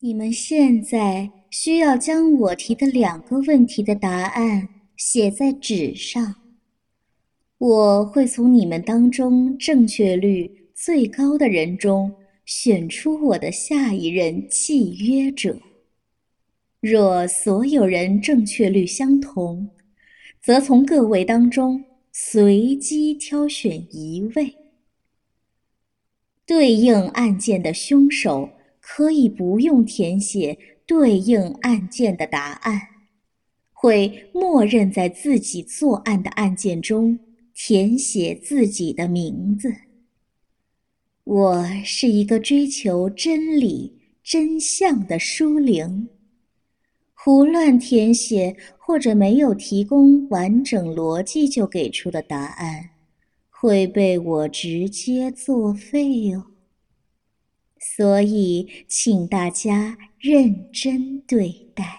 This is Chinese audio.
你们现在需要将我提的2个问题的答案写在纸上。我会从你们当中正确率最高的人中选出我的下一任契约者。若所有人正确率相同，则从各位当中随机挑选1位。对应案件的凶手可以不用填写对应案件的答案，会默认在自己作案的案件中填写自己的名字。我是一个追求真理、真相的书灵。胡乱填写或者没有提供完整逻辑就给出的答案，会被我直接作废哦。所以，请大家认真对待。